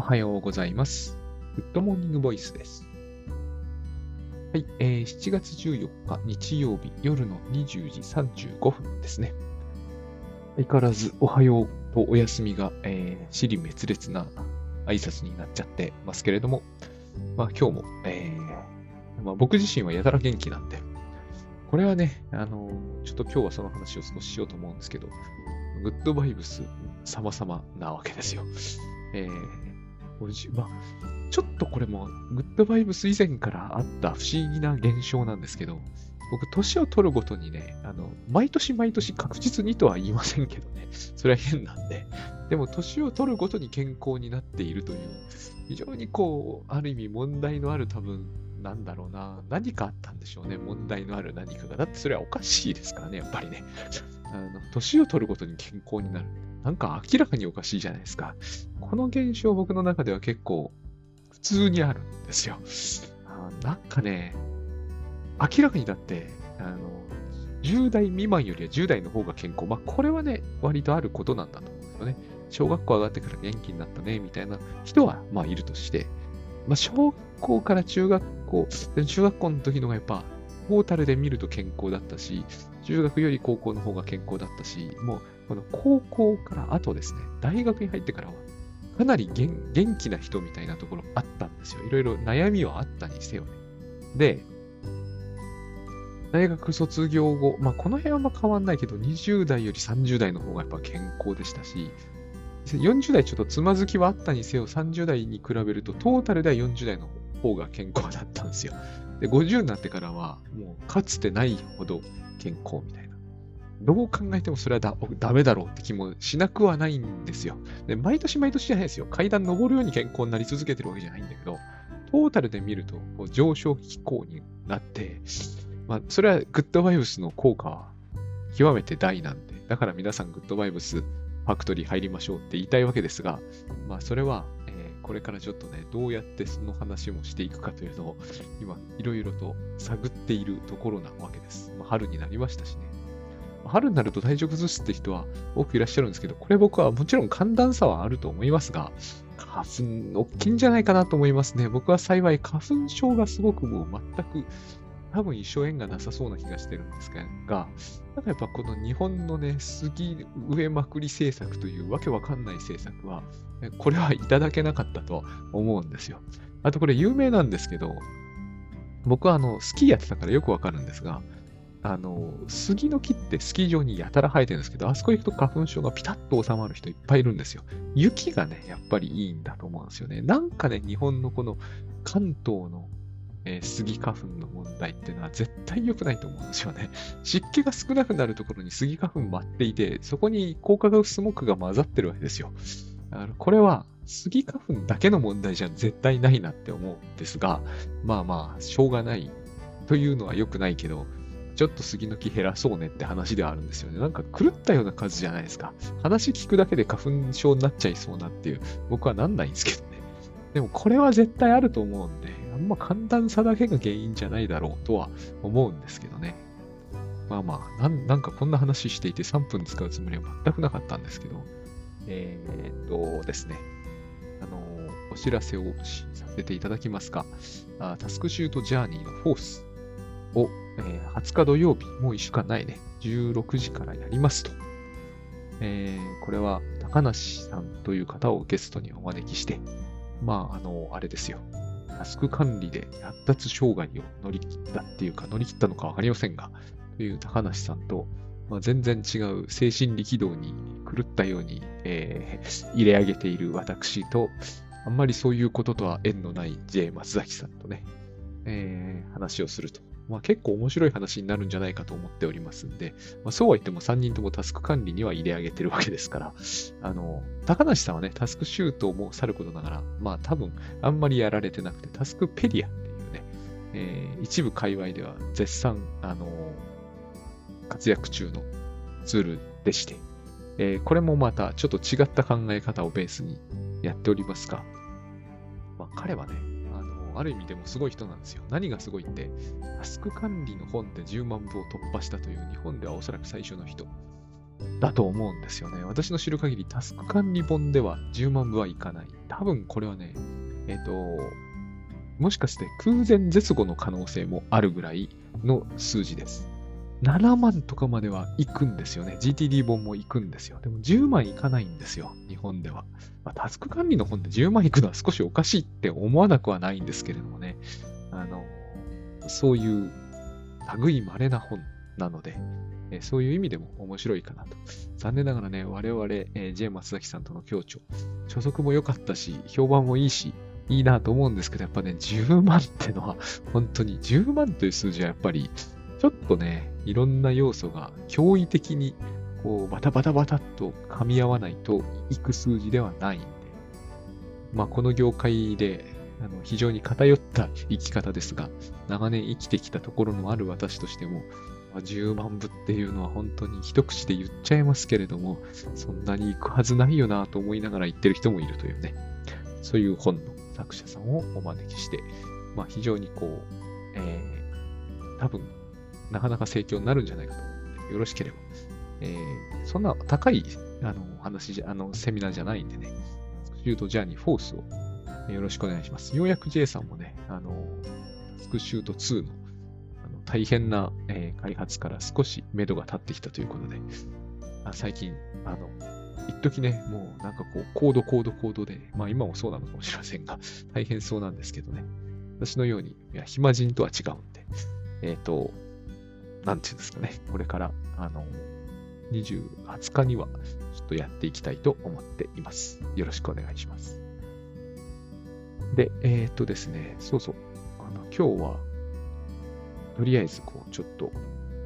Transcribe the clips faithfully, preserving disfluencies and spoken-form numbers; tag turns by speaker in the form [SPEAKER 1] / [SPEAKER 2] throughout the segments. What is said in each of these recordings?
[SPEAKER 1] はようございます。グッドモーニングボイスです。はい、えー、しちがつじゅうよっか日曜日夜のにじゅうじさんじゅうごふんですね。相変わらずおはようとお休みが、えー、尻滅裂な挨拶になっちゃってますけれども、まあ今日も、えーまあ、僕自身はやたら元気なんで、これはね、あのーちょっと今日はその話を少ししようと思うんですけど、グッドバイブス様々なわけですよ。えーごじまあ、ちょっとこれもグッドバイブス以前からあった不思議な現象なんですけど、僕、年を取るごとにね、あの、毎年毎年確実にとは言いませんけどね、それは変なんで、でも年を取るごとに健康になっているという、非常にこう、ある意味問題のある多分、なんだろうな、何かあったんでしょうね、問題のある何かが。だってそれはおかしいですからね、やっぱりね。あの、年を取るごとに健康になる。なんか明らかにおかしいじゃないですか。この現象僕の中では結構普通にあるんですよ。あなんかね、明らかにだって、あの、じゅう代未満よりはじゅう代の方が健康。まあ、これはね、割とあることなんだと思うんですよね。小学校上がってから元気になったね、みたいな人は、まあ、いるとして、まあ、小学校から中学校、中学校の時のがやっぱ、トータルで見ると健康だったし、中学より高校の方が健康だったし、もう、この高校から後ですね、大学に入ってからは、かなり元元気な人みたいなところあったんですよ。いろいろ悩みはあったにせよね。で、大学卒業後、まあこの辺はあんま変わんないけど、にじゅう代よりさんじゅう代の方がやっぱ健康でしたし、よんじゅう代ちょっとつまずきはあったにせよ、さんじゅう代に比べるとトータルではよんじゅう代の方が健康だったんですよ。で、ごじゅうになってからは、もうかつてないほど健康みたいな。どう考えてもそれはだダメだろうって気もしなくはないんですよ。で、毎年毎年じゃないですよ。階段登るように健康になり続けてるわけじゃないんだけど、トータルで見るとこう上昇気候になって、まあ、それはグッドバイブスの効果は極めて大なんで、だから皆さんグッドバイブスファクトリー入りましょうって言いたいわけですが、まあ、それは、えーこれからちょっとね、どうやってその話もしていくかというのを、今、いろいろと探っているところなわけです。まあ、春になりましたしね。春になると体調崩すって人は多くいらっしゃるんですけど、これ僕はもちろん寒暖差はあると思いますが、花粉大きいんじゃないかなと思いますね。僕は幸い花粉症がすごくもう全く多分一生縁がなさそうな気がしてるんですが、なんかやっぱこの日本のね、杉植えまくり政策というわけわかんない政策は、これはいただけなかったと思うんですよ。あとこれ有名なんですけど、僕はあの、スキーやってたからよくわかるんですが、あの、杉の木ってスキー場にやたら生えてるんですけど、あそこ行くと花粉症がピタッと収まる人いっぱいいるんですよ。雪がね、やっぱりいいんだと思うんですよね。なんかね、日本のこの関東の、えースギ花粉の問題っていうのは絶対良くないと思うんですよね。湿気が少なくなるところにスギ花粉舞っていて、そこに高化学スモッグが混ざってるわけですよ。あのこれはスギ花粉だけの問題じゃ絶対ないなって思うんですが、まあまあ、しょうがないというのは良くないけど、ちょっと杉の木減らそうねって話ではあるんですよね。なんか狂ったような数じゃないですか。話聞くだけで花粉症になっちゃいそうなっていう、僕はなんないんですけどね。でもこれは絶対あると思うんで、あんま寒暖差だけが原因じゃないだろうとは思うんですけどね。まあまあ、なんなんかこんな話していてさんぷん使うつもりは全くなかったんですけど、えーっとですね、あのーお知らせをしさせていただきますが、あタスクシュートジャーニーのフォースを、えーはつか土曜日、もういっしゅうかんないね、じゅうろくじからやりますと。えーこれは高梨さんという方をゲストにお招きして、まあ、あの、あれですよ。タスク管理で発達障害を乗り切ったっていうか、乗り切ったのかわかりませんが、という高梨さんと、まあ、全然違う精神力道に狂ったように、えー入れ上げている私と、あんまりそういうこととは縁のない J 松崎さんとね、えー話をすると。まあ、結構面白い話になるんじゃないかと思っておりますんで、まあ、そうは言ってもさんにんともタスク管理には入れ上げてるわけですから、あの、高梨さんはね、タスクシュートもさることながら、まあ多分あんまりやられてなくて、タスクペディアっていうね、えー一部界隈では絶賛、あの活躍中のツールでして、えーこれもまたちょっと違った考え方をベースにやっておりますが、まあ、彼はね、あの、ある意味でもすごい人なんですよ。何がすごいって、タスク管理の本でじゅうまんぶを突破したという日本ではおそらく最初の人。 だと思うんですよね。私の知る限りタスク管理本ではじゅうまん部はいかない。多分これはね、えっと、もしかして空前絶後の可能性もあるぐらいの数字です。ななまんとかまでは行くんですよね。ジーティーディー 本も行くんですよ。でもじゅうまんいかないんですよ。日本では。まあ、タスク管理の本でじゅうまんいくのは少しおかしいって思わなくはないんですけれどもね。あの、そういう類稀な本なので、えーそういう意味でも面白いかなと。残念ながらね、我々、えー、J 松崎さんとの共著、所属も良かったし、評判もいいし、いいなと思うんですけど、やっぱね、じゅうまんってのは、本当にじゅうまんという数字はやっぱり、ちょっとね、いろんな要素が驚異的に、こう、バタバタバタっと噛み合わないといく数字ではないんで、まあ、この業界で、あの非常に偏った生き方ですが、長年生きてきたところのある私としても、まあじゅうまん部っていうのは本当に一口で言っちゃいますけれども、そんなに行くはずないよなと思いながら言ってる人もいるというね、そういう本の作者さんをお招きして、まあ非常にこう、えー、多分、なかなか盛況になるんじゃないかと思うので、よろしければ、えー、そんな高いあの話じゃ、あのセミナーじゃないんでね、スクシュートジャーニーフォースをよろしくお願いします。ようやく J さんもね、あの、スクシュートツーのあの大変な、えー開発から少し目処が立ってきたということで、あ最近、あの、一時ね、もうなんかこう、コードコードコードで、まあ今もそうなのかもしれませんが、大変そうなんですけどね、私のように、いや、暇人とは違うんで、えっと、なんていうんですかね、これから、あの、にじゅう、はつかには、ちょっとやっていきたいと思っています。よろしくお願いします。で、えーっとですね、そうそう。あの、今日は、とりあえず、こう、ちょっと、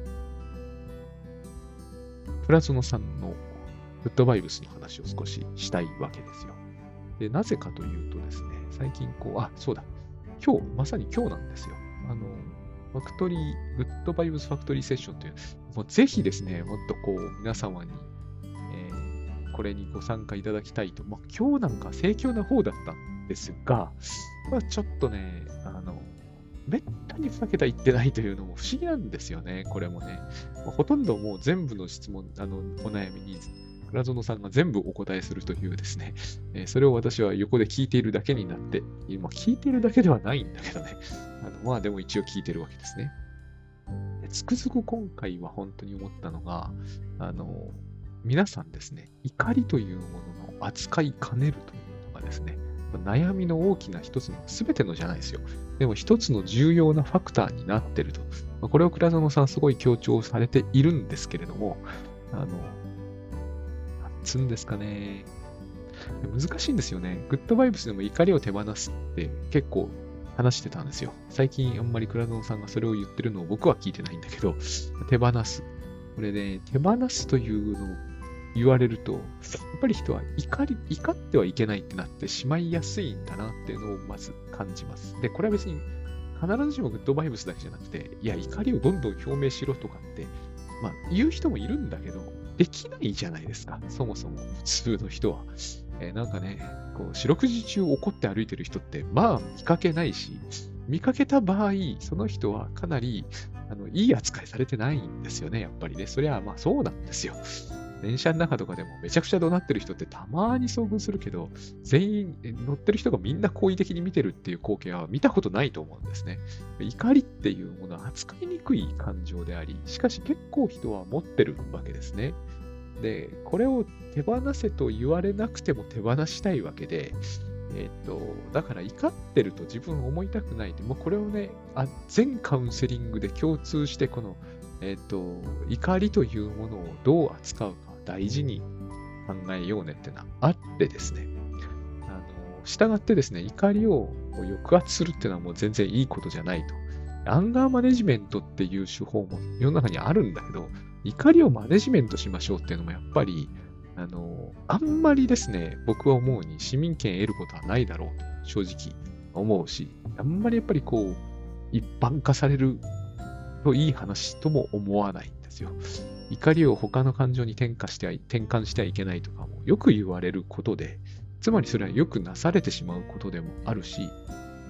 [SPEAKER 1] プラゾノさんのグッドバイブスの話を少ししたいわけですよ。で、なぜかというとですね、最近こう、あ、そうだ、今日、まさに今日なんですよ。あの、ファクトリー、グッドバイブスファクトリーセッションという、もうぜひですね、もっとこう、皆様に、えーこれにご参加いただきたいと、まあ、今日なんか盛況な方だったんですが、まあ、ちょっとね、あの、めったにふたけた言ってないというのも不思議なんですよね、これもね。まあほとんどもう全部の質問、あの、お悩みに、倉園さんが全部お答えするというですね、えーそれを私は横で聞いているだけになって、今聞いているだけではないんだけどね。あのまあでも一応聞いてるわけですね。でつくづく今回は本当に思ったのが、あの、皆さんですね、怒りというものの扱いかねるというのがですね、悩みの大きな一つの、すべてのじゃないですよ。でも一つの重要なファクターになっていると。まあこれを倉園さんすごい強調されているんですけれども、あの、なんつうんですかね。難しいんですよね。グッドバイブスでも怒りを手放すって結構話してたんですよ。最近あんまり倉園さんがそれを言ってるのを僕は聞いてないんだけど、手放す。これね、手放すというのを言われると、やっぱり人は怒り、怒ってはいけないってなってしまいやすいんだなっていうのをまず感じます。で、これは別に必ずしもグッドバイブスだけじゃなくて、いや、怒りをどんどん表明しろとかって、まあ言う人もいるんだけど、できないじゃないですか。そもそも普通の人は。えーなんかね、こう四六時中怒って歩いてる人って、まあ見かけないし、見かけた場合、その人はかなりあのいい扱いされてないんですよね、やっぱりね。そりゃまあそうなんですよ。電車の中とかでもめちゃくちゃ怒鳴ってる人ってたまに遭遇するけど、全員え乗ってる人がみんな好意的に見てるっていう光景は見たことないと思うんですね。怒りっていうものは扱いにくい感情であり、しかし結構人は持ってるわけですね。で、これを手放せと言われなくても手放したいわけで、えっと、だから怒ってると自分思いたくないで、もうこれをね、あ全カウンセリングで共通して、この、えっと、怒りというものをどう扱うか大事に考えようねってのはあってですね、あの、従ってですね、怒りを抑圧するっていうのはもう全然いいことじゃないと。アンガーマネジメントっていう手法も世の中にあるんだけど、怒りをマネジメントしましょうっていうのもやっぱり、あの、あんまりですね、僕は思うに市民権得ることはないだろうと正直思うし、あんまりやっぱりこう、一般化されるといい話とも思わないんですよ。怒りを他の感情に転化しては転換してはいけないとかもよく言われることで、つまりそれはよくなされてしまうことでもあるし、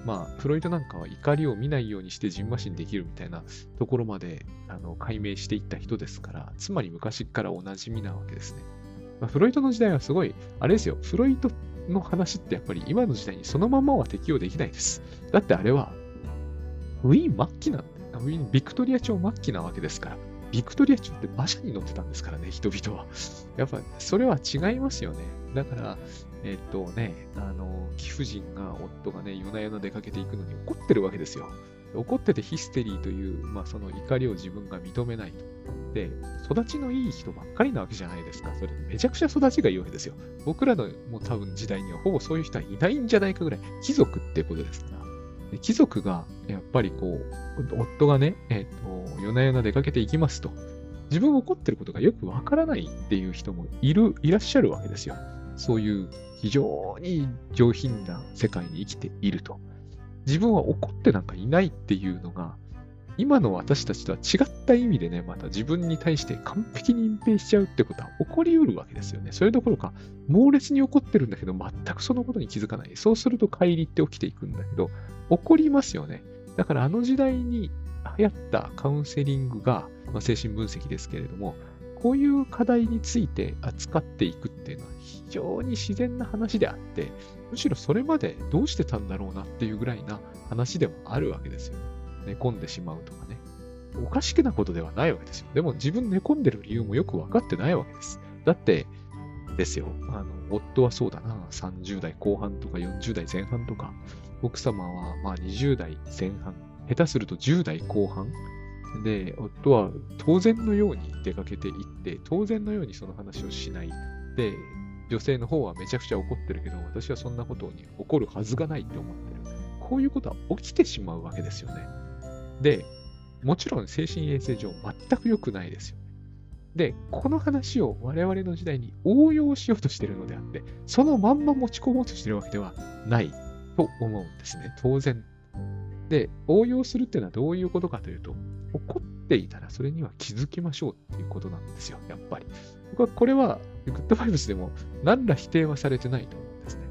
[SPEAKER 1] まあ、フロイトなんかは怒りを見ないようにしてジンマシンできるみたいなところまであの解明していった人ですから、つまり昔からおなじみなわけですね。まあ、フロイトの時代はすごい、あれですよ、フロイトの話ってやっぱり今の時代にそのままは適用できないです。だってあれは、ウィーン末期なんだ。ウィーン、ビクトリア朝末期なわけですから。ビクトリア朝って馬車に乗ってたんですからね、人々は。やっぱ、それは違いますよね。だから、えっとね、あの、貴婦人が、夫がね、夜な夜な出かけていくのに怒ってるわけですよ。怒っててヒステリーという、まあその怒りを自分が認めないと。で、育ちのいい人ばっかりなわけじゃないですか。それめちゃくちゃ育ちがいいわけですよ。僕らのもう多分時代にはほぼそういう人はいないんじゃないかぐらい、貴族ってことですから。で貴族が、やっぱりこう、夫がね、えっと、夜な夜な出かけていきますと。自分怒ってることがよくわからないっていう人もいる、いらっしゃるわけですよ。そういう非常に上品な世界に生きていると。自分は怒ってなんかいないっていうのが、今の私たちとは違った意味でね、また自分に対して完璧に隠蔽しちゃうってことは起こりうるわけですよね。それどころか、猛烈に怒ってるんだけど、全くそのことに気づかない。そうすると乖離って起きていくんだけど、起こりますよね。だからあの時代に流行ったカウンセリングが、まあ、精神分析ですけれども、こういう課題について扱っていくっていうのは非常に自然な話であって、むしろそれまでどうしてたんだろうなっていうぐらいな話でもあるわけですよ。寝込んでしまうとかね。おかしくなことではないわけですよ。でも自分寝込んでる理由もよく分かってないわけです。だって、ですよ。あの、夫はそうだな。さんじゅう代後半とかよんじゅう代前半とか、奥様はまあにじゅう代前半、下手するとじゅう代後半。で、夫は当然のように出かけていって、当然のようにその話をしない。で、女性の方はめちゃくちゃ怒ってるけど、私はそんなことに怒るはずがないって思ってる。こういうことは起きてしまうわけですよね。で、もちろん精神衛生上全く良くないですよ。で、この話を我々の時代に応用しようとしているのであって、そのまんま持ち込もうとしているわけではないと思うんですね。当然。で、応用するっていうのはどういうことかというと、怒っていたらそれには気づきましょうっていうことなんですよ、やっぱり。僕はこれは、グッドバイブスでも何ら否定はされてないと思うんですね。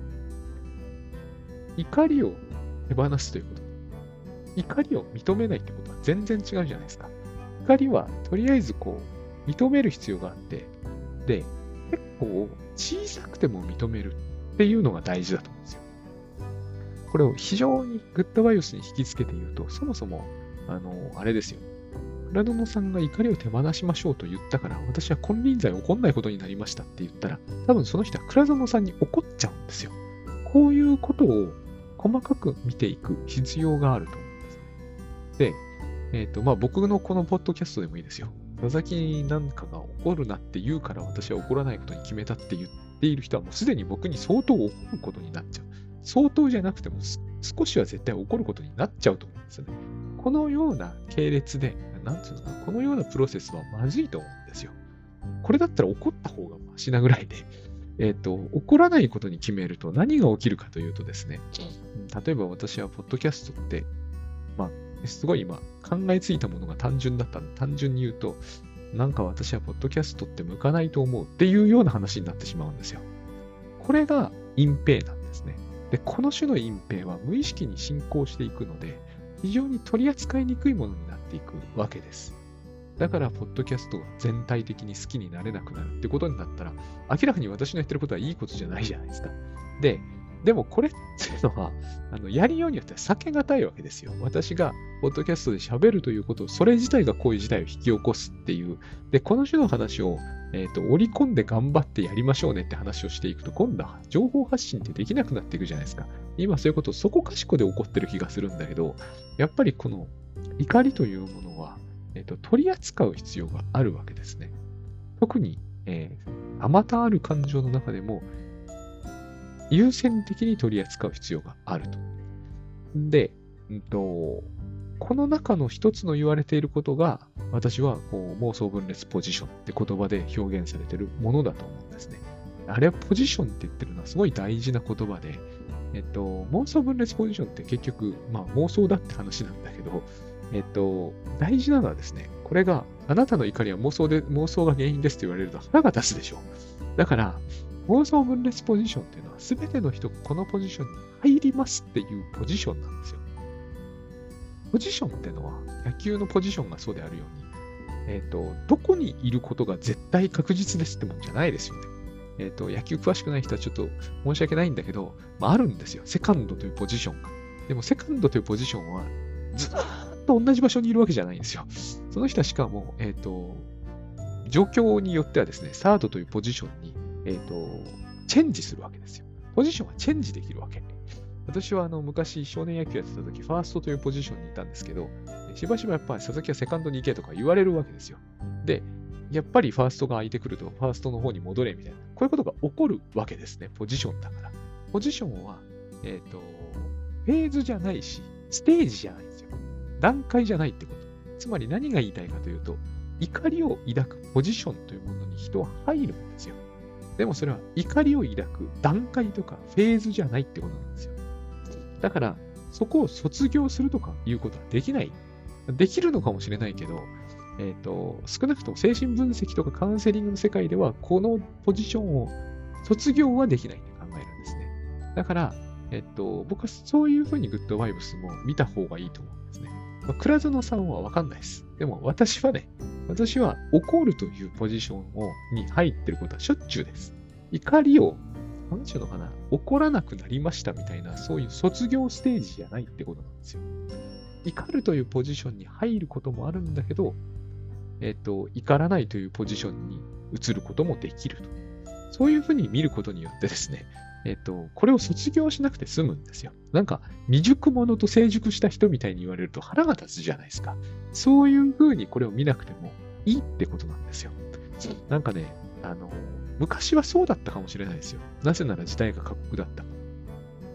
[SPEAKER 1] 怒りを手放すということ。怒りを認めないってことは全然違うじゃないですか。怒りはとりあえずこう、認める必要があって、で、結構小さくても認めるっていうのが大事だと思うんですよ。これを非常にグッドバイオスに引き付けて言うと、そもそも、あの、あれですよ。倉園さんが怒りを手放しましょうと言ったから、私は金輪際怒んないことになりましたって言ったら、多分その人は倉園さんに怒っちゃうんですよ。こういうことを細かく見ていく必要があると思うんですね。で、えっと、まあ、僕のこのポッドキャストでもいいですよ。佐々木なんかが怒るなって言うから私は怒らないことに決めたって言っている人はもうすでに僕に相当怒ることになっちゃう。相当じゃなくても少しは絶対怒ることになっちゃうと思うんですよね。このような系列で、なんつうのかな、このようなプロセスはまずいと思うんですよ。これだったら怒った方がマシなぐらいで、えっと、怒らないことに決めると何が起きるかというとですね、例えば私はポッドキャストって、まあ、すごい今考えついたものが単純だったんで、単純に言うと、なんか私はポッドキャストって向かないと思うっていうような話になってしまうんですよ。これが隠蔽なんですね。で、この種の隠蔽は無意識に進行していくので、非常に取り扱いにくいものになっていくわけです。だから、ポッドキャストが全体的に好きになれなくなるってことになったら、明らかに私の言ってることはいいことじゃないじゃないですか。で、でもこれっていうのは、あのやりようによっては避けがたいわけですよ。私が、ポッドキャストで喋るということ、それ自体がこういう事態を引き起こすっていう。で、この種の話を、えっと、織り込んで頑張ってやりましょうねって話をしていくと、今度は情報発信ってできなくなっていくじゃないですか。今そういうことをそこかしこで起こってる気がするんだけど、やっぱりこの怒りというものは、えっと、取り扱う必要があるわけですね。特に、えー、あまたある感情の中でも、優先的に取り扱う必要があると。で、うんと、この中の一つの言われていることが、私はこう妄想分裂ポジションって言葉で表現されているものだと思うんですね。あれはポジションって言ってるのはすごい大事な言葉で、えっと、妄想分裂ポジションって結局、まあ妄想だって話なんだけど、えっと、大事なのはですね、これが、あなたの怒りは妄想で、妄想が原因ですって言われると腹が立つでしょ。だから、 妄想分裂ポジションっていうのは、すべての人がこのポジションに入りますっていうポジションなんですよ。ポジションっていうのは、野球のポジションがそうであるように、えっと、どこにいることが絶対確実ですってもんじゃないですよね。えっと、野球詳しくない人はちょっと申し訳ないんだけど、まあ、あるんですよ。セカンドというポジションが。でも、セカンドというポジションは、ずーっと同じ場所にいるわけじゃないんですよ。その人はしかも、えっと、状況によってはですね、サードというポジションに、えっと、チェンジするわけですよ。ポジションはチェンジできるわけ。私はあの昔少年野球やってた時、ファーストというポジションにいたんですけど、しばしばやっぱり佐々木はセカンドに行けとか言われるわけですよ。で、やっぱりファーストが空いてくると、ファーストの方に戻れみたいな、こういうことが起こるわけですね、ポジションだから。ポジションは、えっと、フェーズじゃないし、ステージじゃないんですよ。段階じゃないってこと。つまり何が言いたいかというと、怒りを抱くポジションというものに人は入るんですよ。でもそれは怒りを抱く段階とかフェーズじゃないってことなんですよ。だから、そこを卒業するとかいうことはできない。できるのかもしれないけど、えっと、少なくとも精神分析とかカウンセリングの世界では、このポジションを卒業はできないって考えるんですね。だから、えっと、僕はそういうふうにグッドバイブスも見た方がいいと思うんですね。まあ、倉園さんはわかんないです。でも私はね、私は怒るというポジションをに入ってることはしょっちゅうです。怒りを、なんちゅうのかな、怒らなくなりましたみたいな、そういう卒業ステージじゃないってことなんですよ。怒るというポジションに入ることもあるんだけど、えっと、怒らないというポジションに移ることもできると。そういうふうに見ることによってですね、えっと、これを卒業しなくて済むんですよ。なんか、未熟者と成熟した人みたいに言われると腹が立つじゃないですか。そういうふうにこれを見なくてもいいってことなんですよ。なんかね、あの、昔はそうだったかもしれないですよ。なぜなら時代が過酷だったから。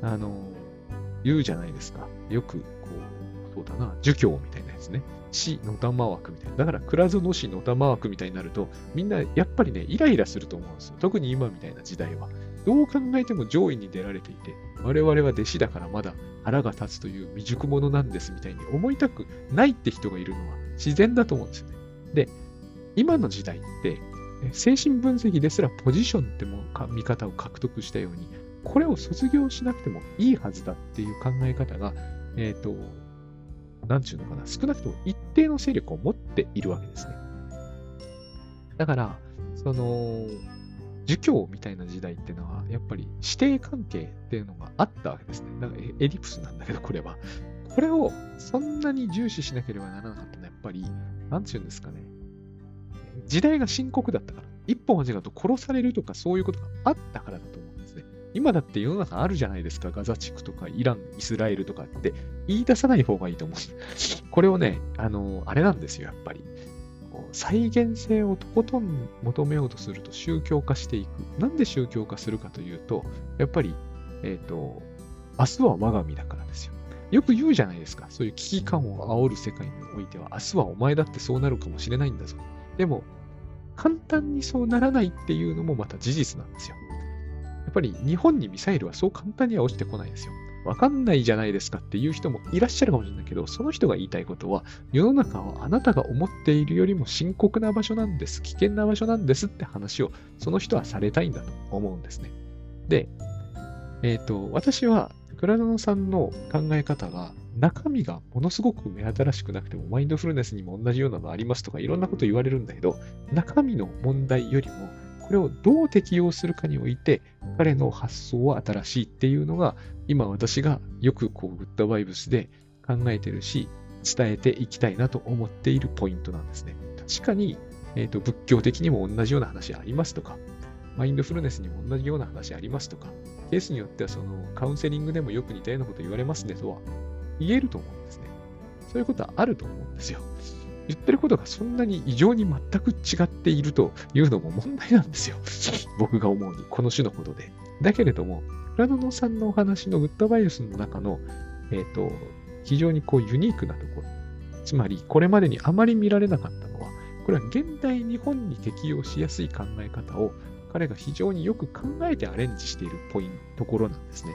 [SPEAKER 1] あの、言うじゃないですか。よく、こう、そうだな、儒教みたいなやつね。死の玉枠みたいな。だから、倉園死の玉枠みたいになると、みんなやっぱりね、イライラすると思うんですよ。特に今みたいな時代は。どう考えても上位に出られていて、我々は弟子だからまだ腹が立つという未熟者なんですみたいに思いたくないって人がいるのは自然だと思うんですよね。で、今の時代って、精神分析ですらポジションっても見方を獲得したように、これを卒業しなくてもいいはずだっていう考え方が、えっと、なんちゅうのかな、少なくとも一定の勢力を持っているわけですね。だから、その、儒教みたいな時代っていうのは、やっぱり師弟関係っていうのがあったわけですね。だからエディプスなんだけど、これは。これをそんなに重視しなければならなかったのは、やっぱり、なんちゅうんですかね。時代が深刻だったから。一歩間違うと殺されるとかそういうことがあったからだと思うんですね。今だって世の中あるじゃないですか。ガザ地区とかイラン、イスラエルとかって言い出さない方がいいと思う。これをね、あの、あれなんですよ、やっぱり。再現性をとことん求めようとすると宗教化していく。なんで宗教化するかというと、やっぱり、えっと、明日は我が身だからですよ。よく言うじゃないですか。そういう危機感を煽る世界においては、明日はお前だってそうなるかもしれないんだぞ。でも、簡単にそうならないっていうのもまた事実なんですよ。やっぱり日本にミサイルはそう簡単には落ちてこないですよ。わかんないじゃないですかっていう人もいらっしゃるかもしれないけど、その人が言いたいことは、世の中はあなたが思っているよりも深刻な場所なんです、危険な場所なんですって話を、その人はされたいんだと思うんですね。で、えっと、私は、倉園さんの考え方が、中身がものすごく目新しくなくても、マインドフルネスにも同じようなのありますとか、いろんなこと言われるんだけど、中身の問題よりも、これをどう適用するかにおいて、彼の発想は新しいっていうのが、今私がよくこうグッドバイブスで考えてるし、伝えていきたいなと思っているポイントなんですね。確かに、えーと、仏教的にも同じような話ありますとか、マインドフルネスにも同じような話ありますとか、ケースによってはそのカウンセリングでもよく似たようなこと言われますねとは言えると思うんですね。そういうことはあると思うんですよ。言ってることがそんなに異常に全く違っているというのも問題なんですよ。僕が思うに、この種のことで。だけれども、倉園さんのお話のグッドバイブスの中の、えっと、非常にこうユニークなところ。つまり、これまでにあまり見られなかったのは、これは現代日本に適用しやすい考え方を、彼が非常によく考えてアレンジしているポイント、ところなんですね。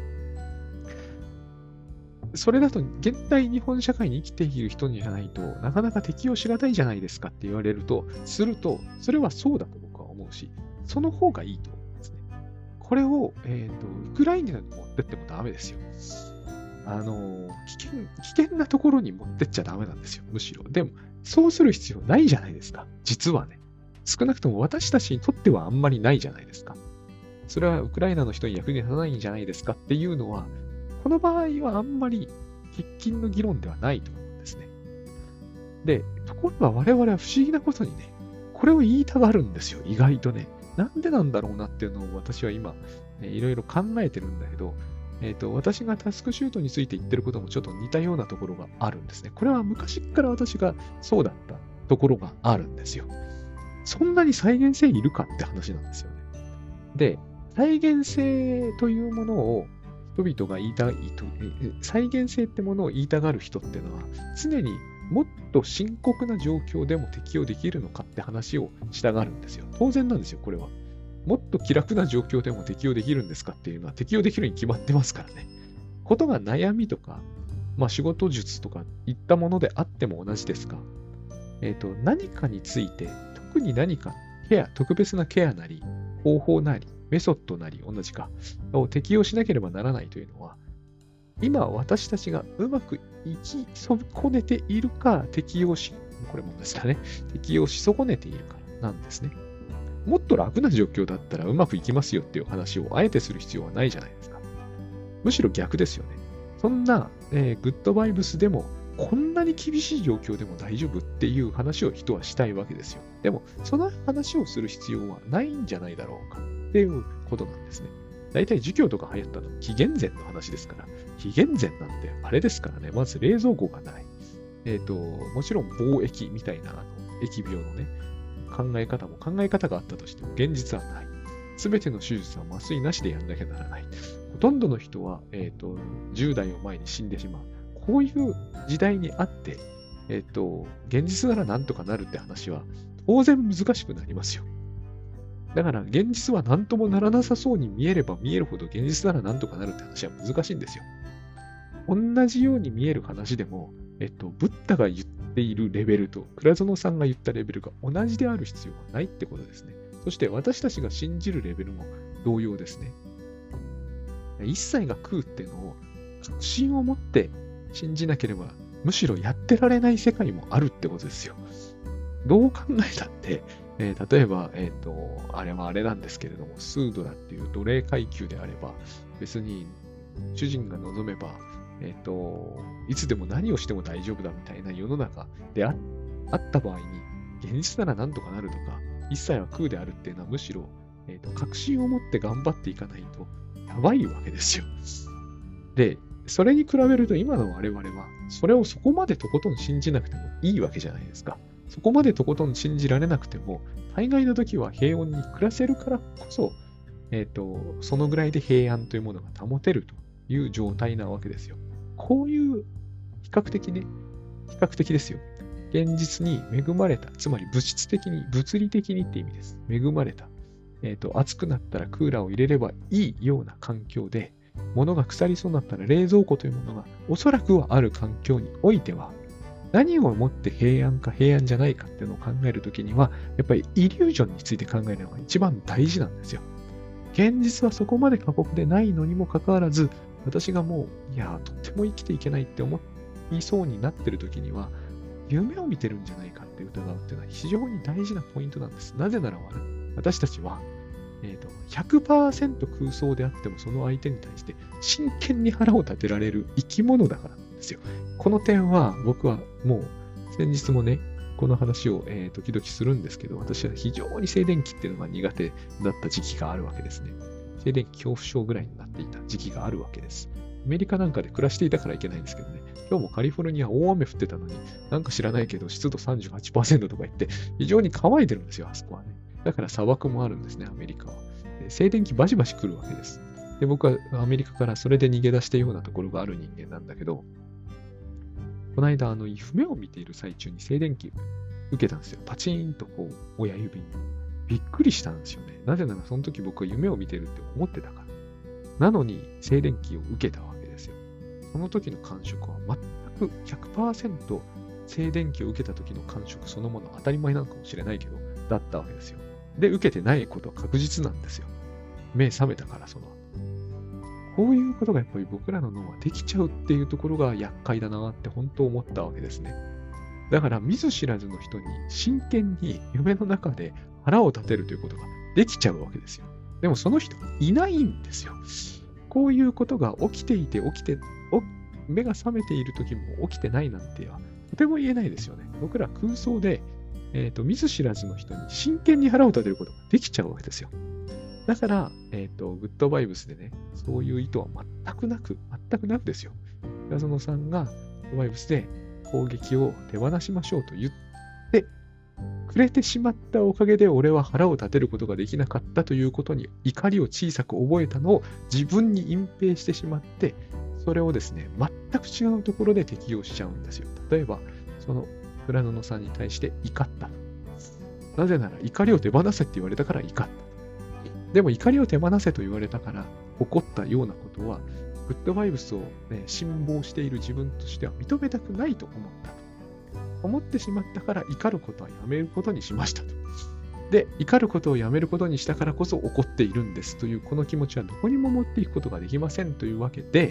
[SPEAKER 1] それだと、現代日本社会に生きている人にじゃないとなかなか適用しがたいじゃないですかって言われると、すると、それはそうだと僕は思うし、その方がいいと思うんですね。 これを、えっと、ウクライナに持ってってもダメですよ。あの、危険、危険なところに持ってっちゃダメなんですよ、むしろ。でも、そうする必要ないじゃないですか。実はね。少なくとも私たちにとってはあんまりないじゃないですか。それはウクライナの人に役に立たないんじゃないですかっていうのは、この場合はあんまり喫緊の議論ではないと思うんですね。で、ところが我々は不思議なことにね、これを言いたがるんですよ、意外とね。なんでなんだろうなっていうのを私は今、ね、いろいろ考えてるんだけど、えっと、私がタスクシュートについて言ってることもちょっと似たようなところがあるんですね。これは昔から私がそうだったところがあるんですよ。そんなに再現性いるかって話なんですよね。で、再現性というものを人々が言いたいと、再現性ってものを言いたがる人っていうのは、常にもっと深刻な状況でも適用できるのかって話をしたがるんですよ。当然なんですよ、これは。もっと気楽な状況でも適用できるんですかっていうのは適用できるに決まってますからね。ことが悩みとか、まあ仕事術とかいったものであっても同じですが、えっと、何かについて、特に何かケア、特別なケアなり、方法なり、メソッドなり、同じか、を適用しなければならないというのは、今私たちがうまくいき損ねているか、適用し、これもですかね、適用し損ねているからなんですね。もっと楽な状況だったらうまくいきますよっていう話をあえてする必要はないじゃないですか。むしろ逆ですよね。そんな、えー、グッドバイブスでも、こんなに厳しい状況でも大丈夫っていう話を人はしたいわけですよ。でも、その話をする必要はないんじゃないだろうかっていうことなんですね。大体儒教とか流行ったのは紀元前の話ですから、紀元前なんてあれですからね、まず冷蔵庫がない。えっと、もちろん貿易みたいなあの疫病のね、考え方も考え方があったとしても現実はない。すべての手術は麻酔なしでやんなきゃならない。ほとんどの人は、えっと、じゅう代を前に死んでしまう。こういう時代にあって、えっと、現実ならなんとかなるって話は当然難しくなりますよ。だから現実は何ともならなさそうに見えれば見えるほど現実ならなんとかなるって話は難しいんですよ。同じように見える話でも、えっと、ブッダが言っているレベルと倉園さんが言ったレベルが同じである必要はないってことですね。そして私たちが信じるレベルも同様ですね。一切が空っていうのを確信を持って信じなければ、むしろやってられない世界もあるってことですよ。どう考えたって、えー、例えば、えっと、あれはあれなんですけれども、スードラっていう奴隷階級であれば、別に主人が望めば、えっと、いつでも何をしても大丈夫だみたいな世の中で あ, あった場合に、現実なら何とかなるとか、一切は空であるっていうのはむしろ、えっと、確信を持って頑張っていかないとやばいわけですよ。で、それに比べると今の我々は、それをそこまでとことん信じなくてもいいわけじゃないですか。そこまでとことん信じられなくても、大概の時は平穏に暮らせるからこそ、えっと、そのぐらいで平安というものが保てるという状態なわけですよ。こういう比較的ね、比較的ですよ。現実に恵まれた、つまり物質的に、物理的にって意味です。恵まれた。えっと、暑くなったらクーラーを入れればいいような環境で、物が腐りそうになったら冷蔵庫というものがおそらくはある環境においては、何をもって平安か平安じゃないかっていうのを考えるときには、やっぱりイリュージョンについて考えるのが一番大事なんですよ。現実はそこまで過酷でないのにもかかわらず、私がもう、いやー、とっても生きていけないって思いそうになってるときには、夢を見てるんじゃないかって疑うっていうのは非常に大事なポイントなんです。なぜならば、私たちは、えーと、ひゃくパーセント 空想であってもその相手に対して真剣に腹を立てられる生き物だからなんですよ。この点は僕はもう先日もね、この話を、えー、時々するんですけど、私は非常に静電気っていうのが苦手だった時期があるわけですね。静電気恐怖症ぐらいになっていた時期があるわけです。アメリカなんかで暮らしていたからいけないんですけどね、今日もカリフォルニア大雨降ってたのに、なんか知らないけど湿度 さんじゅうはちパーセント とか言って非常に乾いてるんですよ、あそこはね。だから砂漠もあるんですね、アメリカは。静電気バシバシ来るわけです。で、僕はアメリカからそれで逃げ出したようなところがある人間なんだけど、この間、あの、夢を見ている最中に静電気受けたんですよ。パチーンとこう、親指に。びっくりしたんですよね。なぜならその時僕は夢を見てるって思ってたから。なのに静電気を受けたわけですよ。その時の感触は全く ひゃくパーセント 静電気を受けた時の感触そのもの当たり前なのかもしれないけど、だったわけですよ。で、受けてないことは確実なんですよ。 目覚めたから、その後。こういうことがやっぱり僕らの脳はできちゃうっていうところが厄介だなって本当思ったわけですね。だから見ず知らずの人に真剣に夢の中で腹を立てるということができちゃうわけですよ。でもその人いないんですよ。こういうことが起きていて起きて、目が覚めている時も起きてないなんてはとても言えないですよね。僕ら空想で、えーと、見ず知らずの人に真剣に腹を立てることができちゃうわけですよ。だから、えっと、グッドバイブスでね、そういう意図は全くなく、全くなくですよ。平園さんがグッドバイブスで攻撃を手放しましょうと言ってくれてしまったおかげで、俺は腹を立てることができなかったということに怒りを小さく覚えたのを自分に隠蔽してしまって、それをですね、全く違うところで適用しちゃうんですよ。例えば、その倉野さんに対して怒った。なぜなら怒りを手放せって言われたから怒った。でも怒りを手放せと言われたから起こったようなことは、グッドバイブスを、ね、辛抱している自分としては認めたくないと思ったと。思ってしまったから怒ることはやめることにしましたと。で、怒ることをやめることにしたからこそ怒っているんですというこの気持ちはどこにも持っていくことができませんというわけで、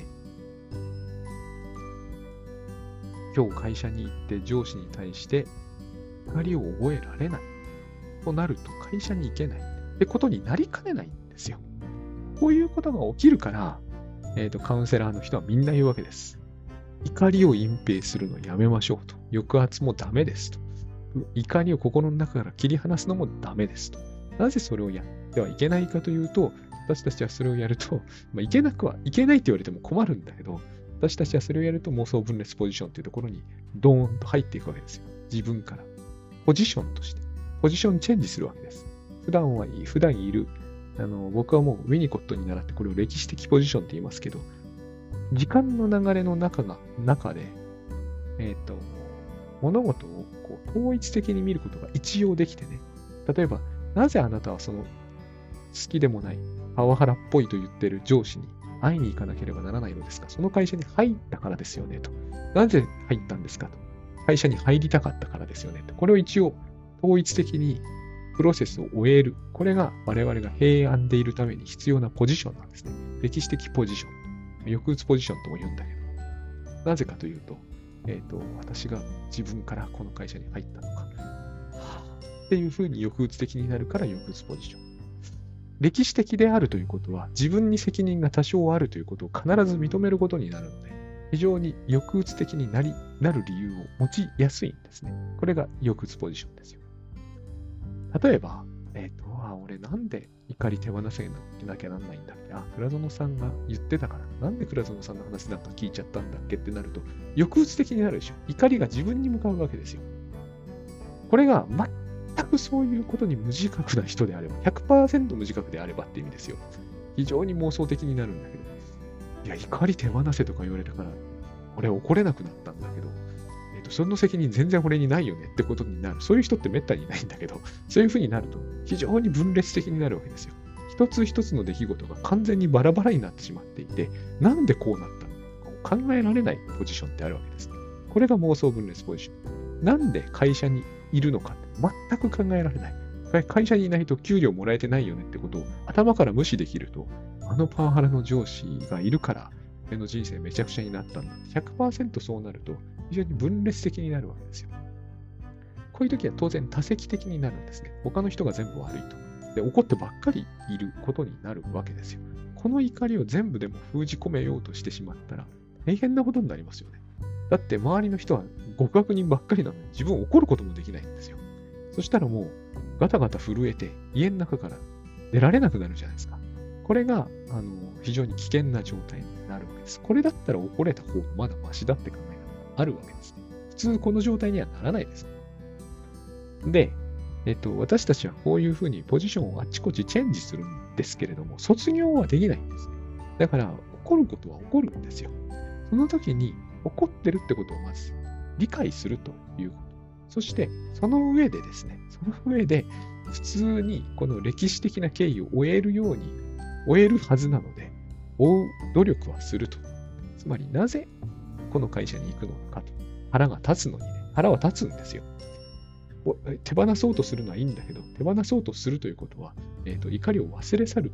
[SPEAKER 1] 今日会社に行って上司に対して怒りを覚えられないとなると会社に行けないってことになりかねないんですよ。こういうことが起きるから、えーと、カウンセラーの人はみんな言うわけです。怒りを隠蔽するのをやめましょうと。抑圧もダメですと。怒りを心の中から切り離すのもダメですと。なぜそれをやってはいけないかというと、私たちはそれをやると、まあ、いけなくは、いけないって言われても困るんだけど、私たちはそれをやると妄想分裂ポジションというところにドーンと入っていくわけですよ。自分から。ポジションとして。ポジションチェンジするわけです。普段はいい、普段いる。あの、僕はもうウィニコットに習ってこれを歴史的ポジションって言いますけど、時間の流れの中が、中で、えっと、物事をこう統一的に見ることが一応できてね。例えば、なぜあなたはその好きでもない、パワハラっぽいと言ってる上司に会いに行かなければならないのですか？その会社に入ったからですよねと。なぜ入ったんですかと。会社に入りたかったからですよねと。これを一応統一的にプロセスを終える。これが我々が平安でいるために必要なポジションなんですね。歴史的ポジション。抑うつポジションとも言うんだけど。なぜかというと、えっと、私が自分からこの会社に入ったのか。っていうふうに抑うつ的になるから抑うつポジション。歴史的であるということは、自分に責任が多少あるということを必ず認めることになるので、非常に抑うつ的になり、なる理由を持ちやすいんですね。これが抑うつポジションですよ。例えば、えっと、あ、俺なんで怒り手放せなきゃなんないんだっけ？あ、倉園さんが言ってたから、なんで倉園さんの話なんか聞いちゃったんだっけってなると、抑うつ的になるでしょ。怒りが自分に向かうわけですよ。これが全くそういうことに無自覚な人であれば、ひゃくパーセント 無自覚であればって意味ですよ。非常に妄想的になるんだけど、いや、怒り手放せとか言われたから、俺怒れなくなったんだけど、えっと、その責任全然俺にないよねってことになる。そういう人ってめったにいないんだけど、そういうふうになると非常に分裂的になるわけですよ。一つ一つの出来事が完全にバラバラになってしまっていて、なんでこうなったのかを考えられないポジションってあるわけです。これが妄想分裂ポジション。なんで会社にいるのかって全く考えられない。会社にいないと給料もらえてないよねってことを頭から無視できると、あのパワハラの上司がいるから、俺の人生めちゃくちゃになったんだ。ひゃくパーセント そうなると、非常に分裂的になるわけですよ。こういう時は当然多責的になるんですね。他の人が全部悪いと。で、怒ってばっかりいることになるわけですよ。この怒りを全部でも封じ込めようとしてしまったら、大変なことになりますよね。だって周りの人は極悪人ばっかりなのに自分を怒ることもできないんですよ。そしたらもうガタガタ震えて家の中から出られなくなるじゃないですか。これがあの非常に危険な状態になるわけです。これだったら怒れた方がまだマシだって考えがあるわけですね。普通この状態にはならないです。で、えっと、私たちはこういうふうにポジションをあっちこっちチェンジするんですけれども、卒業はできないんですね。だから怒ることは起こるんですよ。その時に怒ってるってことをまず理解するということ。そして、その上でですね、その上で普通にこの歴史的な経緯を終えるように、終えるはずなので、追う努力はすると。つまり、なぜこの会社に行くのかと。腹が立つのにね、腹は立つんですよ。手放そうとするのはいいんだけど、手放そうとするということは、えーと、怒りを忘れ去るとか、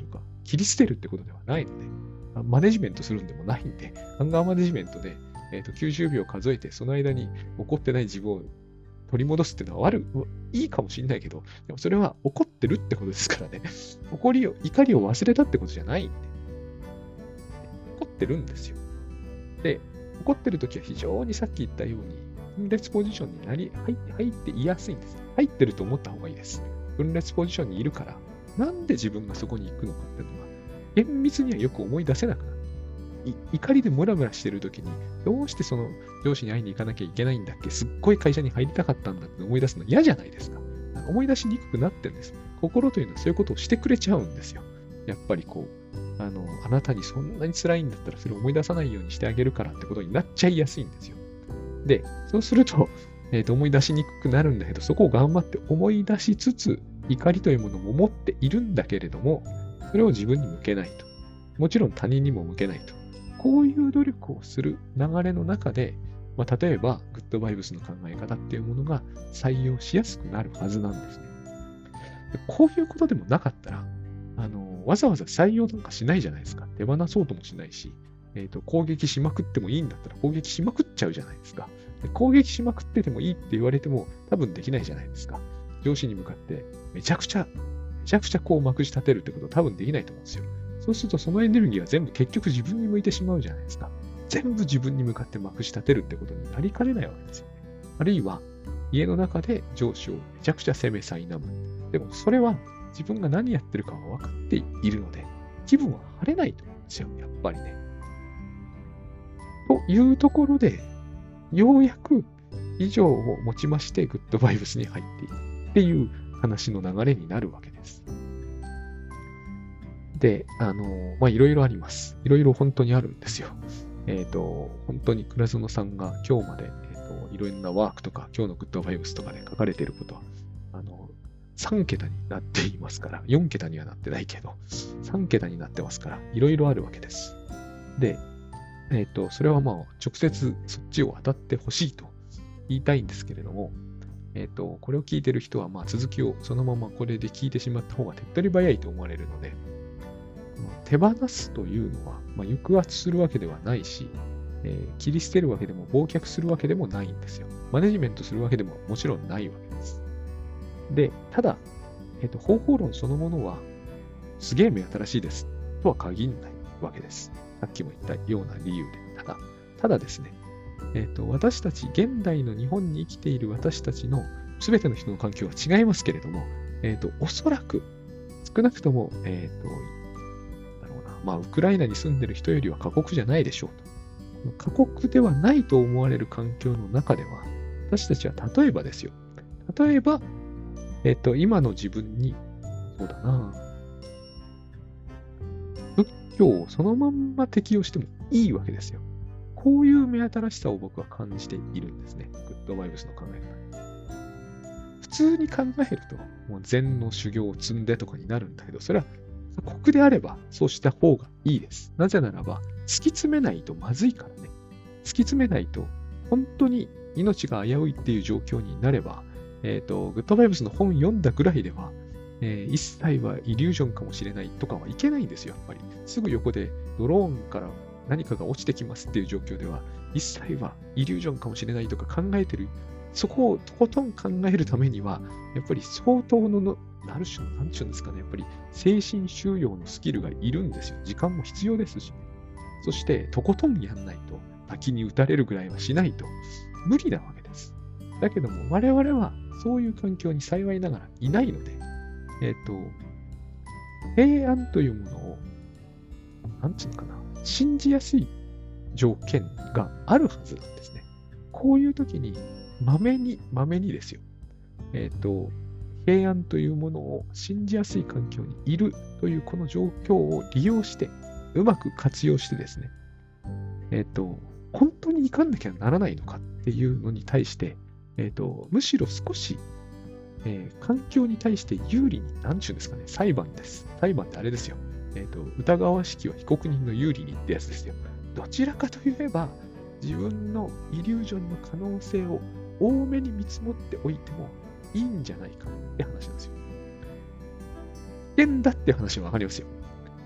[SPEAKER 1] 切り捨てるってことではないので、マネジメントするんでもないんで、アンガーマネジメントで、えーと、きゅうじゅうびょう数えて、その間に怒ってない自分を取り戻すっていうのは悪い、いいかもしれないけど、でもそれは怒ってるってことですからね。怒りを、怒りを忘れたってことじゃないんで。怒ってるんですよ。で、怒ってるときは非常にさっき言ったように、分裂ポジションになり、入って、入っていやすいんです。入ってると思った方がいいです。分裂ポジションにいるから、なんで自分がそこに行くのかっていうのが、厳密にはよく思い出せなくなる。怒りでムラムラしてるときに、どうしてその上司に会いに行かなきゃいけないんだっけ、すっごい会社に入りたかったんだって思い出すの嫌じゃないですか。思い出しにくくなってるんです。心というのはそういうことをしてくれちゃうんですよ。やっぱりこう、あの、あなたにそんなに辛いんだったらそれを思い出さないようにしてあげるからってことになっちゃいやすいんですよ。で、そうすると、えーと、思い出しにくくなるんだけど、そこを頑張って思い出しつつ、怒りというものも持っているんだけれども、それを自分に向けないと。もちろん他人にも向けないと。こういう努力をする流れの中で、まあ、例えば、グッドバイブスの考え方っていうものが採用しやすくなるはずなんですね。でこういうことでもなかったら、あの、わざわざ採用なんかしないじゃないですか。手放そうともしないし、えっと、攻撃しまくってもいいんだったら攻撃しまくっちゃうじゃないですか。で攻撃しまくっててもいいって言われても多分できないじゃないですか。上司に向かってめちゃくちゃ、めちゃくちゃこうまくし立てるってことは多分できないと思うんですよ。そうするとそのエネルギーは全部結局自分に向いてしまうじゃないですか。全部自分に向かってまくし立てるってことになりかねないわけですよね。あるいは家の中で上司をめちゃくちゃ責め苛む。でもそれは自分が何やってるかは分かっているので、気分は晴れないと思うんですよ。やっぱりね。というところで、ようやく以上をもちましてグッドバイブスに入っているっていう話の流れになるわけです。で、あの、まあ、いろいろあります。いろいろ本当にあるんですよ。えっと、本当に倉園さんが今日まで、えっと、いろんなワークとか、今日のグッドバイブスとかで書かれていることは、あの、さん桁になっていますから、よん桁にはなってないけど、さん桁になってますから、いろいろあるわけです。で、えっと、それはまあ、直接そっちを当たってほしいと言いたいんですけれども、えっと、これを聞いてる人は、まあ、続きをそのままこれで聞いてしまった方が手っ取り早いと思われるので、手放すというのは、まあ、抑圧するわけではないし、えー、切り捨てるわけでも忘却するわけでもないんですよ。マネジメントするわけでももちろんないわけです。で、ただ、えっと、方法論そのものは、すげえ目新しいですとは限らないわけです。さっきも言ったような理由で。ただ、ただですね、えっと、私たち、現代の日本に生きている私たちの全ての人の環境は違いますけれども、えっと、おそらく、少なくとも、えっと、まあ、ウクライナに住んでる人よりは過酷じゃないでしょうと。過酷ではないと思われる環境の中では、私たちは例えばですよ。例えば、えっと、今の自分に、そうだな、仏教をそのまんま適用してもいいわけですよ。こういう目新しさを僕は感じているんですね。グッドバイブスの考え方。普通に考えると、もう禅の修行を積んでとかになるんだけど、それは過酷であればそうした方がいいです。なぜならば、突き詰めないとまずいからね。突き詰めないと、本当に命が危ういっていう状況になれば、えっと、グッドバイブスの本読んだぐらいでは、えー、一切はイリュージョンかもしれないとかはいけないんですよ、やっぱり。すぐ横でドローンから何かが落ちてきますっていう状況では、一切はイリュージョンかもしれないとか考えてる。そこをとことん考えるためには、やっぱり相当のの、ある種の、なんちゅうんですかね、やっぱり精神収容のスキルがいるんですよ。時間も必要ですし、ね。そして、とことんやんないと、滝に打たれるぐらいはしないと、無理なわけです。だけども、我々はそういう環境に幸いながらいないので、えっと、平安というものを、なんちゅうのかな、信じやすい条件があるはずなんですね。こういう時に、まめに、まめにですよ。えっと、平安というものを信じやすい環境にいるというこの状況を利用して、うまく活用してですね、えっと、本当に行かなきゃならないのかっていうのに対して、えっと、むしろ少し、えー、環境に対して有利に、なんちゅうんですかね、裁判です。裁判ってあれですよ。えっと、疑わしきは被告人の有利にってやつですよ。どちらかといえば、自分のイリュージョンの可能性を多めに見積もっておいてもいいんじゃないかって話なんですよ。危険だって話はわかりますよ。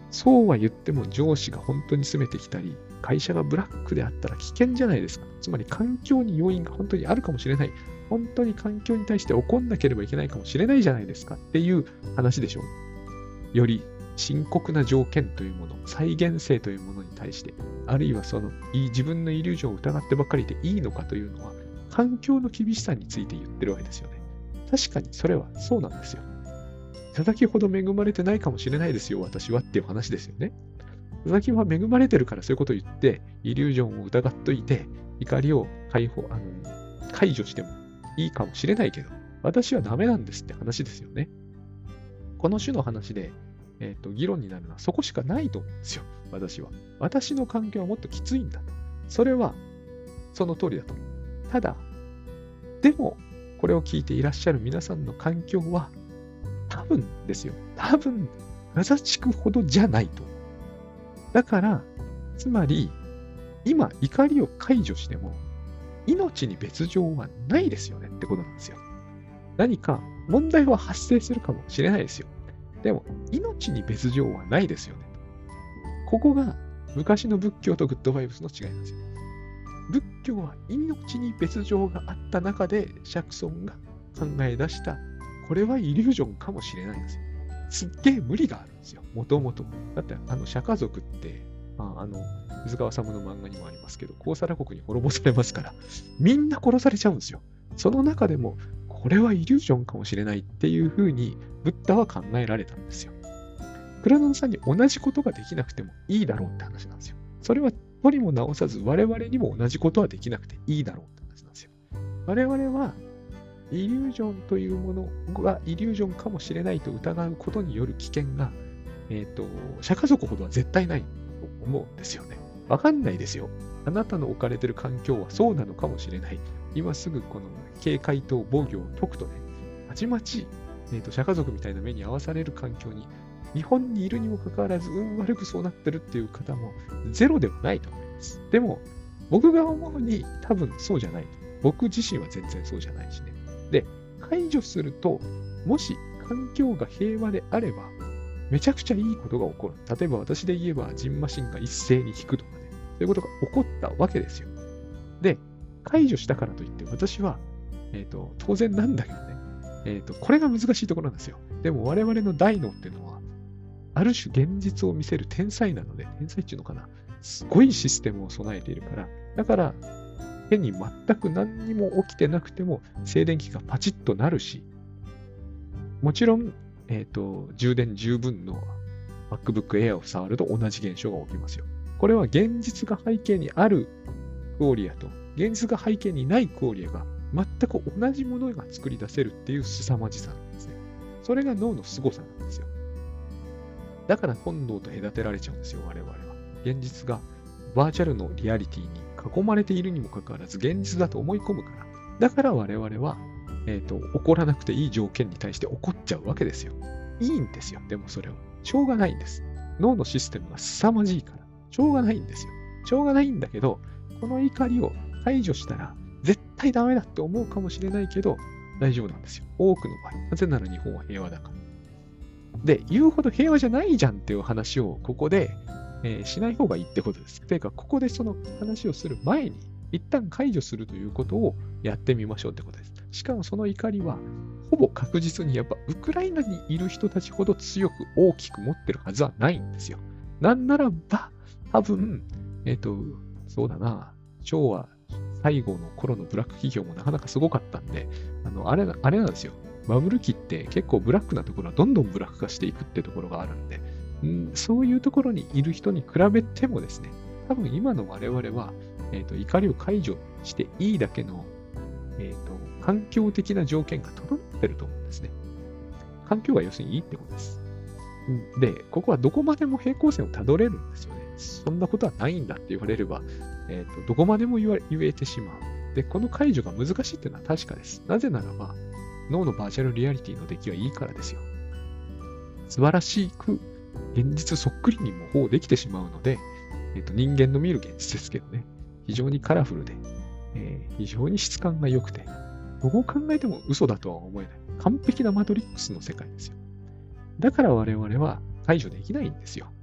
[SPEAKER 1] そうは言っても上司が本当に詰めてきたり、会社がブラックであったら危険じゃないですか。つまり環境に要因が本当にあるかもしれない。本当に環境に対して怒んなければいけないかもしれないじゃないですかっていう話でしょう。より深刻な条件というもの、再現性というものに対して、あるいはその自分のイリュージョンを疑ってばっかりでいいのかというのは、環境の厳しさについて言ってるわけですよね。確かにそれはそうなんですよ。佐々木ほど恵まれてないかもしれないですよ、私はっていう話ですよね。佐々木は恵まれてるからそういうことを言って、イリュージョンを疑っといて、怒りを解放、あの、解除してもいいかもしれないけど、私はダメなんですって話ですよね。この種の話で、えっと、議論になるのはそこしかないと思うんですよ、私は。私の環境はもっときついんだと。それは、その通りだと思う。ただ、でも、これを聞いていらっしゃる皆さんの環境は、多分ですよ。多分、ガザ地区ほどじゃないと。だから、つまり、今、怒りを解除しても、命に別状はないですよねってことなんですよ。何か問題は発生するかもしれないですよ。でも、命に別状はないですよね。ここが昔の仏教とグッドバイブスの違いなんですよ。仏教は命に別状があった中で釈尊が考え出した、これはイリュージョンかもしれないんですよ。すっげえ無理があるんですよ、もともと。だって、あの、釈迦族って、まあ、あの、水川治の漫画にもありますけど、コウサラ国に滅ぼされますから、みんな殺されちゃうんですよ。その中でも、これはイリュージョンかもしれないっていうふうに、ブッダは考えられたんですよ。倉野さんに同じことができなくてもいいだろうって話なんですよ。それは取りも直さず、我々にも同じことはできなくていいだろうって話なんですよ。我々は、イリュージョンというものがイリュージョンかもしれないと疑うことによる危険が、えっと、釈迦族ほどは絶対ないと思うんですよね。わかんないですよ。あなたの置かれている環境はそうなのかもしれない。今すぐこの警戒と防御を解くとね、たちまち、えっと、釈迦族みたいな目に遭わされる環境に、日本にいるにもかかわらず、運悪くそうなってるっていう方もゼロではないと思います。でも、僕が思うに多分そうじゃない。僕自身は全然そうじゃないしね。で、解除すると、もし環境が平和であれば、めちゃくちゃいいことが起こる。例えば私で言えば、ジンマシンが一斉に引くとかね、そういうことが起こったわけですよ。で、解除したからといって、私は、えっと、当然なんだけどね、えっと、これが難しいところなんですよ。でも我々の大脳っていうのは、ある種現実を見せる天才なので、天才っていうのかな、すごいシステムを備えているから、だから、変に全く何にも起きてなくても静電気がパチッとなるし、もちろん、えっと、充電十分の MacBook Air を触ると同じ現象が起きますよ。これは現実が背景にあるクオリアと、現実が背景にないクオリアが全く同じものが作り出せるっていう凄まじさなんですね。それが脳の凄さなんですよ。だから本能と隔てられちゃうんですよ、我々は。現実がバーチャルのリアリティに囲まれているにもかかわらず現実だと思い込むから。だから我々は、えっと、起こらなくていい条件に対して起こっちゃうわけですよ。いいんですよ。でもそれは。しょうがないんです。脳のシステムが凄まじいから。しょうがないんですよ。しょうがないんだけど、この怒りを排除したら絶対ダメだって思うかもしれないけど、大丈夫なんですよ。多くの場合。なぜなら日本は平和だから。で、言うほど平和じゃないじゃんっていう話をここで、えー、しない方がいいってことです。ていうか、ここでその話をする前に、一旦解除するということをやってみましょうってことです。しかもその怒りは、ほぼ確実にやっぱウクライナにいる人たちほど強く大きく持ってるはずはないんですよ。なんならば、多分、えっと、そうだな、昭和最後の頃のブラック企業もなかなかすごかったんで、あの、あれ、あれなんですよ。バブル期って結構ブラックなところはどんどんブラック化していくってところがあるんで、んそういうところにいる人に比べてもですね、多分今の我々は、えっと、怒りを解除していいだけの、えっと、環境的な条件が整ってると思うんですね。環境が要するにいいってことです。で、ここはどこまでも平行線をたどれるんですよね。そんなことはないんだって言われれば、えっと、どこまでも言わ言えてしまう。で、この解除が難しいっていうのは確かです。なぜならば、脳のバーチャルリアリティの出来はいいからですよ。素晴らしく現実そっくりに模倣できてしまうので、えっと、人間の見る現実ですけどね、非常にカラフルで、えー、非常に質感が良くて、どう考えても嘘だとは思えない。完璧なマトリックスの世界ですよ。だから我々は解除できないんですよ。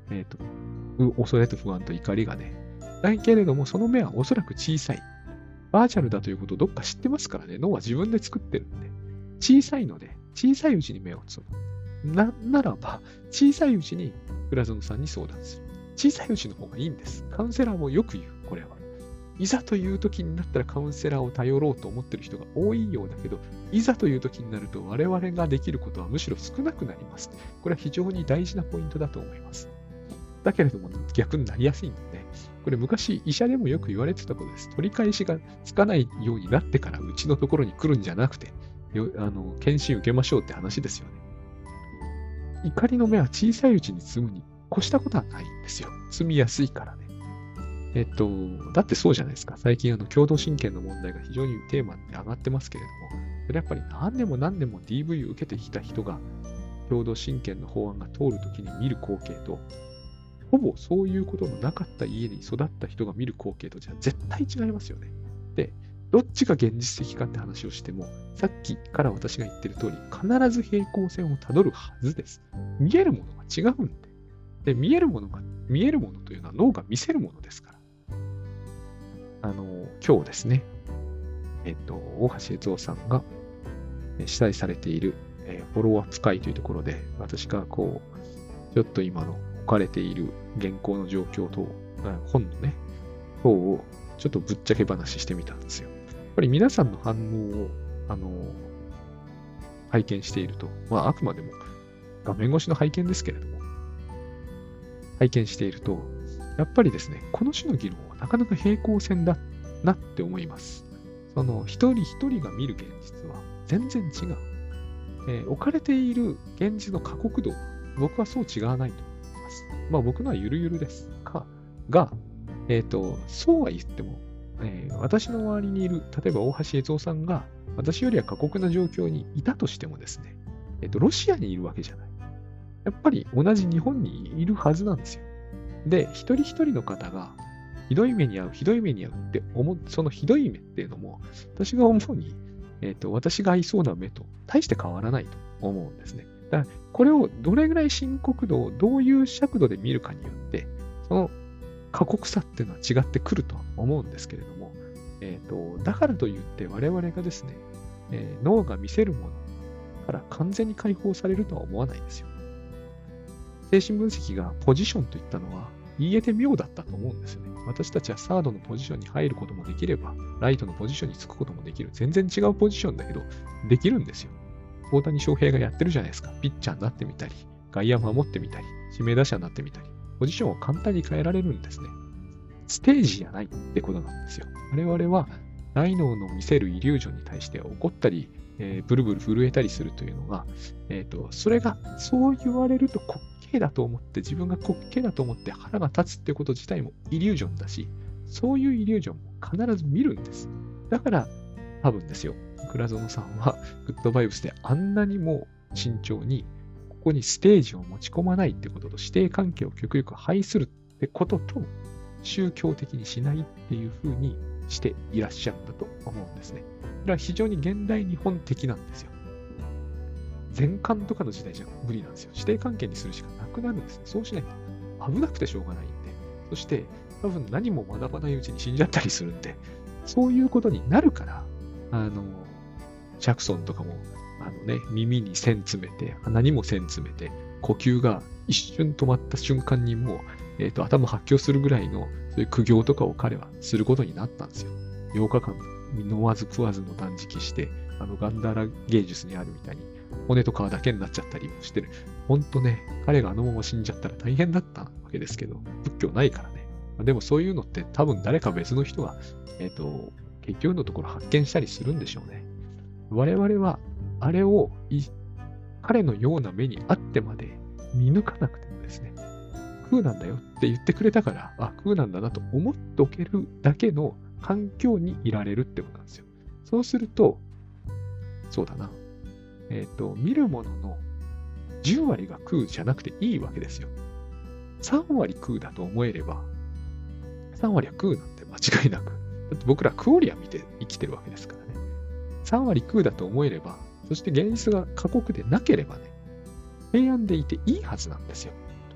[SPEAKER 1] えっと、う恐れと不安と怒りがね。だけれども、その目はおそらく小さい。バーチャルだということをどっか知ってますからね。脳は自分で作ってるんで。小さいので、小さいうちに目をつむ。な、ならば、小さいうちに倉園さんに相談する。小さいうちの方がいいんです。カウンセラーもよく言う、これは。いざという時になったらカウンセラーを頼ろうと思ってる人が多いようだけど、いざという時になると我々ができることはむしろ少なくなります。これは非常に大事なポイントだと思います。だけれども逆になりやすいので、これ昔医者でもよく言われてたことです。取り返しがつかないようになってからうちのところに来るんじゃなくて、よあの検診受けましょうって話ですよね。怒りの目は小さいうちに積むに越したことはないんですよ。積みやすいからね。えっと、だってそうじゃないですか。最近あの共同親権の問題が非常にテーマに上がってますけれども、それやっぱり何年も何年も ディーブイ を受けてきた人が共同親権の法案が通るときに見る光景と、ほぼそういうことのなかった家に育った人が見る光景とじゃ絶対違いますよね。で、どっちが現実的かって話をしても、さっきから私が言ってる通り、必ず平行線をたどるはずです。見えるものが違うんで。で、見えるものが、見えるものというのは脳が見せるものですから。あの、今日ですね、えっと、大橋悦夫さんが主催されている、えー、フォローアップ会というところで、私がこう、ちょっと今の置かれている現行の状況と、本のね、方をちょっとぶっちゃけ話してみたんですよ。やっぱり皆さんの反応を、あの、拝見していると、まあ、あくまでも画面越しの拝見ですけれども、拝見していると、やっぱりですね、この種の議論はなかなか平行線だなって思います。その一人一人が見る現実は全然違う。えー、置かれている現実の過酷度は僕はそう違わないと思います。まあ僕のはゆるゆるですか。が、えっと、そうは言っても、えー、私の周りにいる、例えば大橋悦夫さんが私よりは過酷な状況にいたとしてもですね、えっと、ロシアにいるわけじゃない。やっぱり同じ日本にいるはずなんですよ。で、一人一人の方が、ひどい目に遭う、ひどい目に遭うって思う、そのひどい目っていうのも、私が思うに、えっと、私が合いそうな目と大して変わらないと思うんですね。だから、これをどれぐらい深刻度をどういう尺度で見るかによって、その過酷さっていうのは違ってくると思うんですけれども、えっと、だからといって我々がですね、えー、脳が見せるものから完全に解放されるとは思わないですよ。精神分析がポジションといったのは言えて妙だったと思うんですよね。私たちはサードのポジションに入ることもできれば、ライトのポジションにつくこともできる。全然違うポジションだけど、できるんですよ。大谷翔平がやってるじゃないですか。ピッチャーになってみたり、外野守ってみたり、指名打者になってみたり、ポジションを簡単に変えられるんですね。ステージじゃないってことなんですよ。我々は大脳の見せるイリュージョンに対して怒ったり、えー、ブルブル震えたりするというのが、えっと、それがそう言われると滑稽だと思って、自分が滑稽だと思って腹が立つってこと自体もイリュージョンだし、そういうイリュージョンも必ず見るんです。だから、多分ですよ、倉園さんはグッドバイブスであんなにも慎重に、ここにステージを持ち込まないってことと、師弟関係を極力排するってことと、宗教的にしないっていう風にしていらっしゃるんだと思うんですね。これは非常に現代日本的なんですよ。前漢とかの時代じゃ無理なんですよ。師弟関係にするしかなくなるんですね。そうしないと危なくてしょうがないんで。そして多分何も学ばないうちに死んじゃったりするんで、そういうことになるから、あの、ジャクソンとかも、あのね、耳に線詰めて、鼻にも線詰めて、呼吸が一瞬止まった瞬間にもう、えっと、頭発狂するぐらいの、そういう苦行とかを彼はすることになったんですよ。ようかかん飲まず食わずの断食して、あのガンダーラ芸術にあるみたいに、骨と皮だけになっちゃったりもしてる。ほんとね、彼があのまま死んじゃったら大変だったわけですけど、仏教ないからね。でもそういうのって多分誰か別の人が、えっと、結局のところ発見したりするんでしょうね。我々は、あれを彼のような目にあってまで見抜かなくてもですね、空なんだよって言ってくれたから、あ、空なんだなと思っておけるだけの環境にいられるってことなんですよ。そうすると、そうだな。えっと、見るもののじゅう割が空じゃなくていいわけですよ。さん割空だと思えれば、さん割は空なんて間違いなく。だって僕らクオリア見て生きてるわけですからね。さん割空だと思えれば、そして現実が過酷でなければね、平安でいていいはずなんですよ。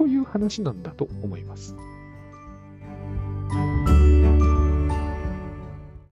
[SPEAKER 1] そういう話なんだと思います。